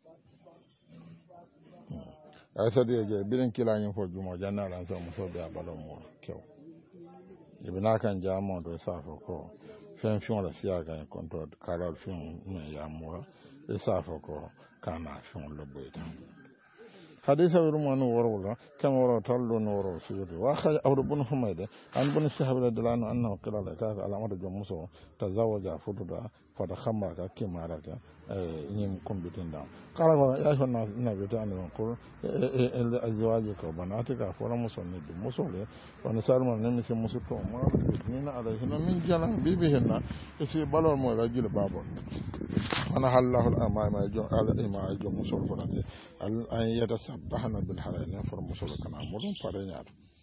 asadi je bilen kilañin fo jumo jannalan so mo sobe abalo mo kew ibina kan jamo do safo ko fen fion la siaga konto kalal fion me yamura e safo ko kana fion lo boyta حديث ابن ورولة كما ورد تلون ورول سيدي واخذ أبو بن حميد عن بن الشهاب رضي الله عنه أنه قال لك على أمر جمسو تزوج فدودا فتخمر كما رأت يم كمبتين دام قال يا أيها النبي تعالى نقول أزواجك وبناتك فلا مسلم مسلم ونسأل من نمسي مسلم ما يدنين عليهن من جلال بيبهن في بلور مولاجي البابون أنا الله الأمام ما يجو مسلم فلاني أن يتسبحنا بالحرين فرمسل كان أمرهم فرينيار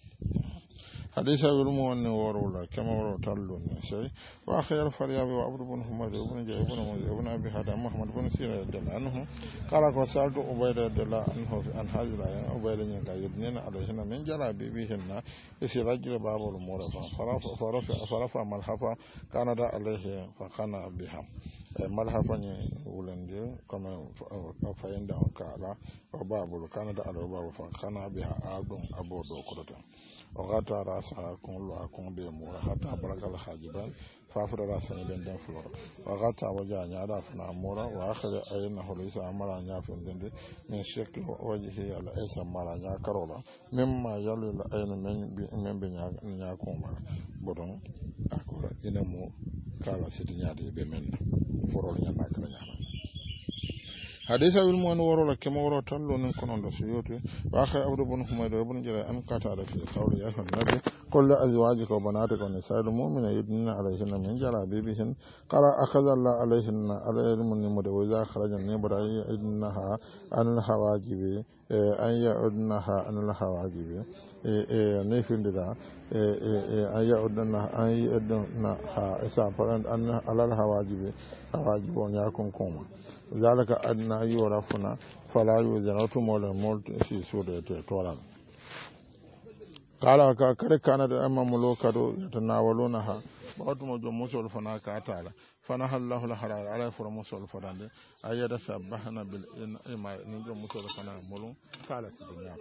حديث المؤمن ورولا كما وروا تلون شيء وأخير فريابي وعبد بن حمد وابن جاي ابن أبي هذا محمد بن سيرة دل عنه قال وسألت عبيد دل عنه عن هذه الآية عبيد يدنين عليهن من جلابي بهن في رجل باب الأمور فرفع ملحفا كان دا عليه فقنا بها ملحفا ولندي كما فإن دا كالا وباب كان دا على باب فقنا بها أبو دوكرة وغطى رأسها كون لها كون بيمورا حتى بلغ الحاجبان فافر رأسها يدن فلور وغطى وجه نعرى فنا مورا وآخر أينه ليس أمرا نعفن دندي من شكل وجهه على إيسا مرا نعكرولا مما يلي لأين من بنياكم بدون أكورا إنمو كالا سيدنياتي بمن فرول ينكرا نعرى حديث ابن منور كما ورا تلون كنون دسيوتي واخر عبد بن حميد بن جرير ان قطع في قول يا النبي كل ازواجك وبناتك ونساء المؤمنين يدنين عليهن من جلابيبهن قال اخذ الله عليهن على من مد واذا خرجن نبر انها ان الحواجب ان يعدنها ان الحواجب نيفنددا ان يعدنها اسافرن ان على الحواجب حواجب يكون كوما ذلك أدنى يورفنا فلا يوزن أتمول المولد في سورة توران قال كانت أما ملوكة يتناولونها بعضهم جمسول فنا كاتالا فنهى الله الحرار على فرمسول فدان أيدا شبهنا بالإماء نجو مسول فنا ملو قال سيدنا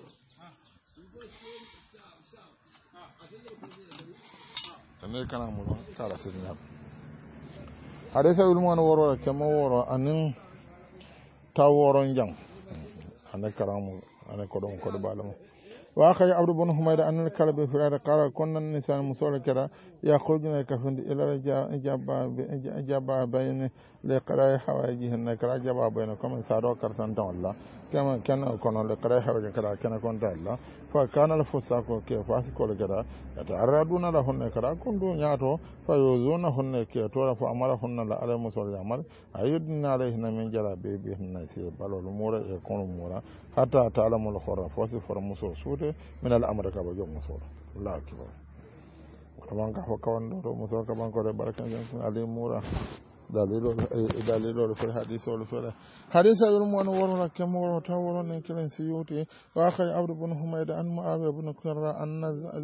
تنين كان ملو قال سيدنا حديث علمان ورو كما ورو أنين تاورون جام أنا كرام أنا كدوم كدبالم وأخي عبد بن حميد أن الكلب في الأرض قال كنا النساء مسؤول كذا يخرجون كفند إلى جابا بين لقراء حوائجهن كلا جابا بين كم ساروا كرسان الله كما كان كنا لقراء حوائج كلا كان كنت الله فكان الفساق كيف فاسقول كذا يتعرضون لهن كلا كنتم ياتو فيوزونهن كي تورا فأمرهن لا على مسؤول يعمل أيدنا عليهن من جلابيبهن سيبالو الأمور يكون أمورا حتى تعلم الخرا فوسي فرمسو سوده من الأمر كبا يوم مسؤول الله أكبر كمان كفوا كمان دورو مسؤول كمان كده بركة علي مورا دليل في الحديث ولا في حديث المؤمن ورنا كم ورنا تورنا كلن سيوتي وأخي عبد بن حميد أن معاوية بن كرة أن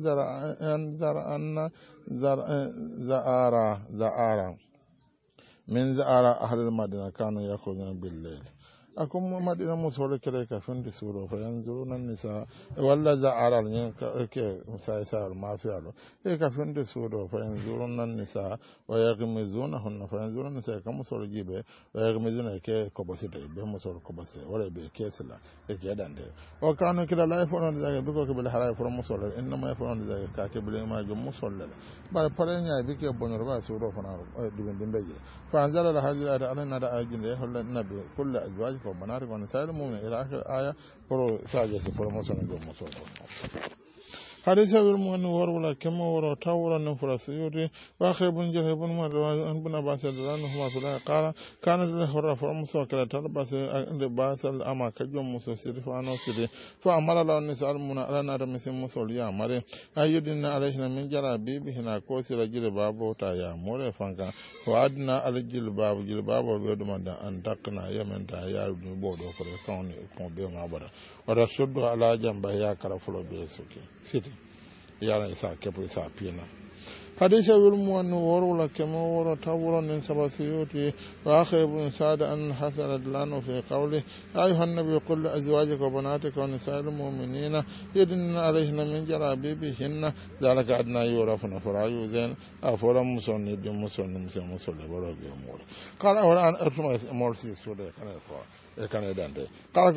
زارا من زارا أهل المدينة كانوا يخرجون بالليل أكم مدينة مسؤول كده كفن سورة فينظرون النساء ولا زعار كي مسايسار ما فعله كفن سورة فينظرون النساء ويغمزونهن فينظرون النساء كمسؤول جيبه ويغمزون كي كبسيطة بمسؤول كبسيطة ولا بكيسلا كيدان ده وكانوا كده لا يفعلون ذلك بكو كبل حلا يفعلون مسؤول إنما يفعلون ذلك كاكبل ما جم مسؤول بل فلان يبيك يبني ربع سورة فنا دبن بيجي فأنزل الحديث على نادى أجن له النبي كل أزواج وبنات ونساء المؤمنين إلى آخر آية فرو ساجس فرو مسلم جو مسلم حديث المؤمن ورولا كما ورو تاورا نفر سيوتي واخي بن جرير بن مروان بن عباس رضي الله عنهما قال كان له فرمسو كلا تلبس لباس الأما كجم مسوسير فانو سيدي فأمر الله النساء المؤمنين على نار مثل مسول يا مري أيدنا عليهن من جلابيبهن كوسي لجلباب تا يا مور فانكا وادنا على جلباب ويدمن ان تقنا يمن تا يا بودو فرسون كون بما بره ورشد على جنب يا كرفلو بيسوكي سيدي yala isa kepo isa pina hadisa wilmuwan warula kama wara tawra min sabasiyuti wa akhi ibn sa'd an hasan radhiyallahu fi qawli ayuha an-nabiy qul li azwajika wa banatika wa nisa'il mu'minina yadunna alayhinna min jalabibihinna dhalika adna yurafna farayu zain afara musonni bi musonni musonni wala bi umur qala wala an atuma morsi sude kana fa kana dande qala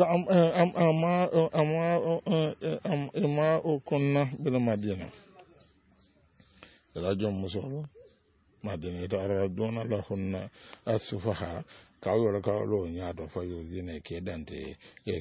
ama kunna bil madina rajum musolo madina taraduna lahunna asfaha kawyo kawlo nyaado fayo zine ke dante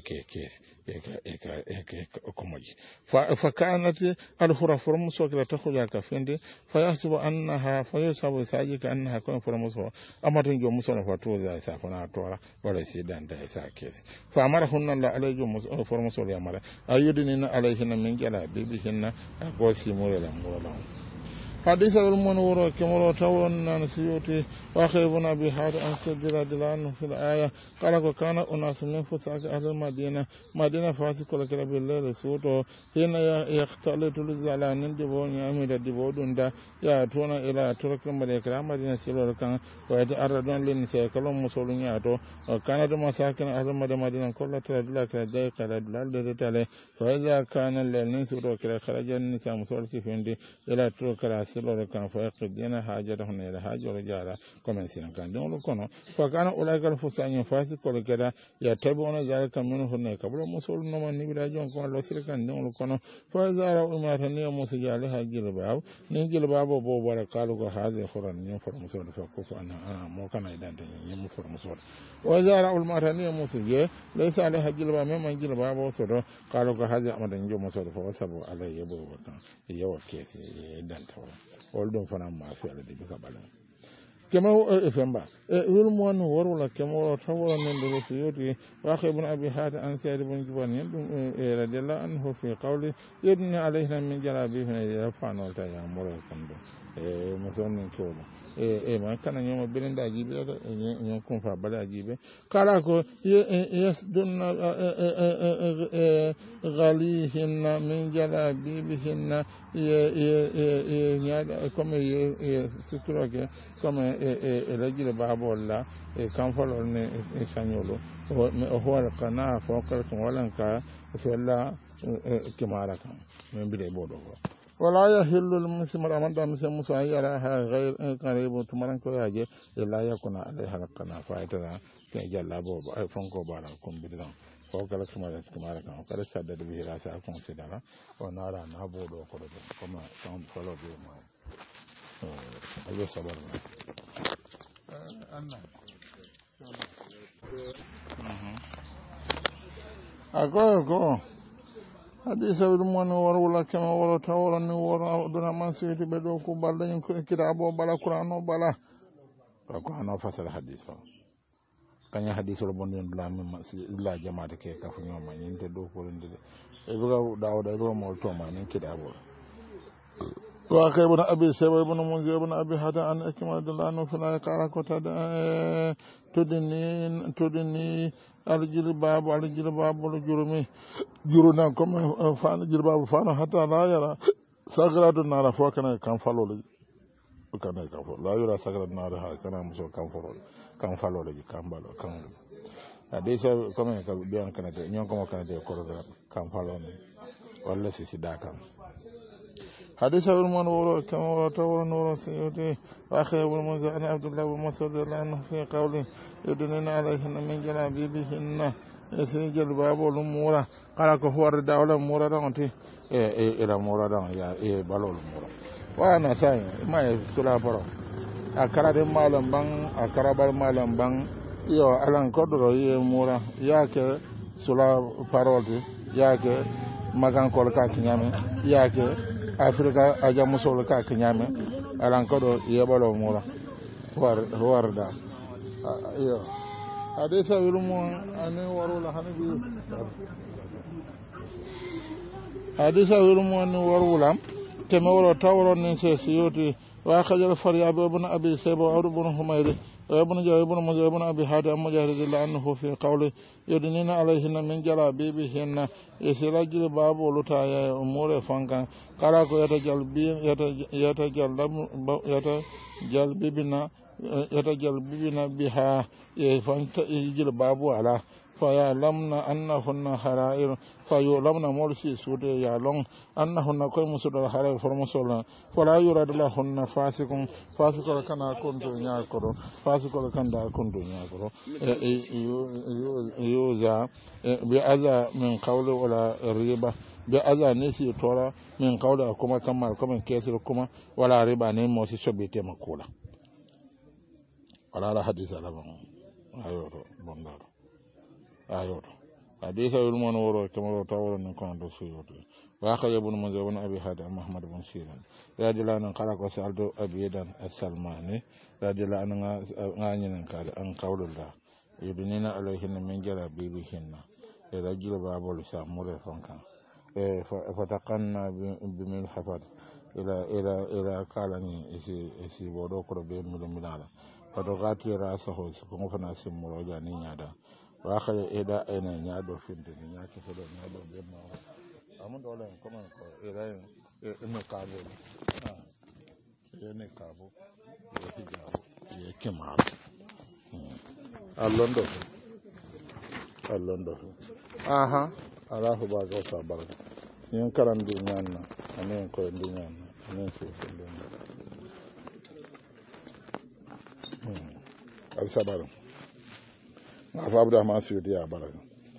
ke komoji fa kanat al-hura furmuso kala takhuja ka fende fa yahsabu annaha fa yasabu sajika annaha kun furmuso amatun jo muso na fatu za sa fana tora wala si dante sa kes fa amarahunna la alayhum furmuso ya mara ayudina alayhinna min jala bibihinna ko simura mura حديث المنور كما تولنا نسيوتي واخيبنا بهذا ان سجل دلان في الايه قال كان اناس من فساق اهل المدينه مدينه فاسق لك بالله سوتو هنا يختلط الزلان دبون يامد دبودون دا يا تونا الى ترك المدينه مدينه سيلور كان ويتعرضون للنساء كلهم مسولين ياتو وكانت مساكن اهل المدينه كل تدلك دايق دلال دتاله فاذا كان للناس سوتو كلا خرج النساء مسول سيفندي الى ترك سلور كان فيقضين حاجتهن إلى حاجة ورجالا كما كان دون لكنا فكان أولئك الفسان فاسقون كذا يتبعون ذلك منهن قبل مسؤول نمان نبلا جون كما لو سلكان دون لكنا فإذا رأوا امرأة مسجالها جلباب نجلباب بوبار قالوا هذا خران ينفر مسؤول فكف أنا مو كان يدان ينفر مسؤول وإذا رأوا المرأة مسجال ليس عليها جلباب مما جلباب وصدر قالوا هذا أمر ينجو مسؤول فوصبوا عليه يبوه وكان يوكيس يدان تورا oldum fana ma fi ala de ka balan kema efemba wilmu wan warula kema wala tawala men do fi yodi wa ibn abi hada an sa'id ibn juban yandum radiyallahu anhu fi qawli yadni alayna min jalabihi ya fa'al ta ya mura kundu musonin kewlo man kana ñoma belinda jibe da ñon kun fa bala jibe kala ko yasdunna ghalihinna min jalabibihinna ye ñaada comme ye suturake comme rajile babolla kan folol ne sañolo o hoore kana fokal tun walanka fella kimara kan min bide bodo wala yahillu lmuslimu ramanda mise muso an yaraha garibu tumaran ko yaje illa yakuna alayha alqana faytana ke jallabo ay fonko bala kumbidan ko kala kumara kan kala sadda de bi rasa considera o nara na bodo ko do comme son solo be ma ayo sabar anna ago hadisa wi ɗum woni worwula keme woro taworo ni woro duna man suwiti ɓe ɗo ko baldañin kitabo bala qouran o bala ko hano fasara hadis o kaña hadis o bonɗin la jamade ke kafuñoma ñinte ɗo korindide e ɓiga dawda e ɓiga mol toma nin kitabo وأخي ابن أبي سيبة ابن منذر ابن أبي هذا أن أكمل دلانه فلا يقال كتاد تدني الجلباب والجرمي جرنا كم فان الجلباب فان حتى لا يرى سغرات النار فوقنا كان فلو لي كان كان لا يرى سغرات النار ها كان مسو كان فلو لي كان بالو كان ليس كم بيان كانت نيون كم كانت كان فلو ولا سيسي داكام حديث ابن منور كما ورته نور سيوتي واخي ابن منذر عن عبد الله بن مسعود رضي الله عنه في قوله يدنين عليهن من جلابيبهن يسجل باب الامور قال هو الرداء الامور دانتي الى امور دان يا بالو الامور وانا ساي ما سلا برو akara de malam bang akara bar malam bang yo alan kodoro ye mura yake sula parole yake magan kol ka kinyame yake Afrika aja musol ka kinyame alan kodo yebalo mura warda yo hadisa wilumo ane warula hanabi hadisa wilumo ane warula temewro tawro nin se siyoti wa khajal faryab ibn abi sayba wa ibn humayr وابن جرير بن مزيد بن ابي هادي مجاهد الله عنه في قوله يدنين عليهن من جلابيبهن يسراجل باب ولتا يا امور فانكا قال كو يتجلببنا بها فانت يجل باب على فيعلمن أنهن حرائر فيعلمن مرسي سود يعلم أنهن كوي مسود الحرائر فرمسولا فلا يراد لهن فاسق كان كنت نياكرو فاسق كان دا كنت نياكرو يوزا بأذى من قول ولا ريبة بأذى نسي تورا من قول كما كما كما كيسر كما ولا ريبة نموسي سبيتي مقولا ولا حديث على أيوه بندار ayoto hadisa yulmon woro kamaro tawro nin kon do suyoto wa khaya ibn munzir ibn abi hada muhammad ibn sirin radiyallahu anhu qala ko saldo abidan as-salmani radiyallahu anhu nganyinen kala an qawlullah yudnina alayhinna min jalabibihinna rajul babul samure fonkan fataqanna bimil hafad ila kala ni isi bodo ko be milala fatogati rasaho ko fana simmo jani nyada waxa eda ene nyaado finde ni nyaake fodo nyaado be ma amun dole en comment ko eda en kabo ene kabo e hijabo e kemal allondo aha alahu ba go sa baraka yen karam di nyanna anen ko ndi nyanna anen so ndi al sabaru afa abdurrahman suyuti ya baraka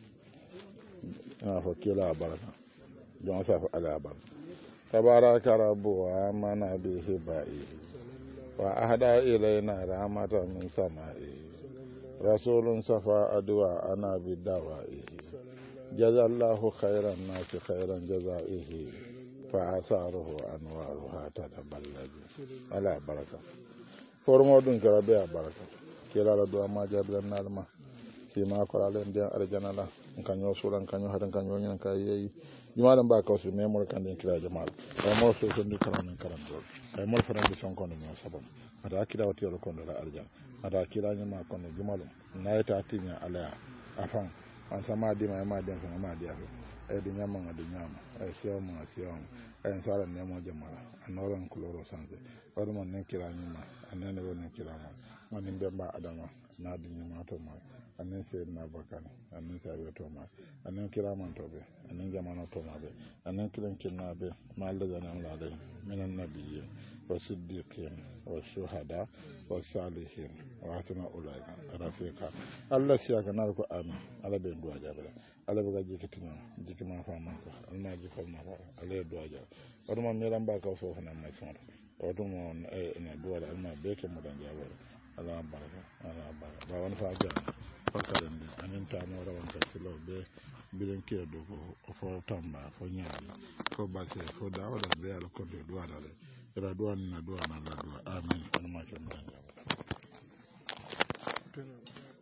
afa kila baraka don safa ala baraka tabaraka rabbu wa amana bihi ba'i wa ahda ilayna rahmatan min sama'i rasulun safa adwa ana bidawa'i jazallahu khairan nasi khairan jazaihi fa asaruhu anwaruha tataballaji ala baraka formo dun kala be baraka kila la do ma jablan nalma kima ko alen dia arjana la kanyo suran kanyo hadan kanyo nyen kay jumaɗo mba kawsi memol kande kila jamal ay mol so so ni karam do ay mol farande son kono mo sabam ata kila wati yolo kono la arjan ata kila nyama kono jumalo nayta tinya ala afan an sama di ma den fa ma di afi ay di nyama ngadi nyama ay siya ma siya ay sala nemo jamala anoran kuloro sanse wadu mon nen kila nyama anene wonen kila ma manin bemba adama na di nyama to ma anen se na bakane anen se abe to ma anen kila man to be anen jamana to ma be anen kilen kinna be ma Allah da nan la dai minan nabiyyi wa siddiqin wa shuhada wa salihin wa hasuna ulaika rafiqa Allah siya kana ko amin ala be duwa jabala ala be gaji kitina jikima fa man ko alma ji ko ma ala duwa jabala wadu man meran ba ka fo fana mai fon wadu mon na duwa alma be ke mo dan jabala ala baraka ba won fa jabala fakaren de anin ta mo rawan ta silo be bilen ke do ko fo tamba fo nyaali ko base fo dawo da be ala ko do duwa dale ira duwa na duwa na la duwa amin on ma ke mo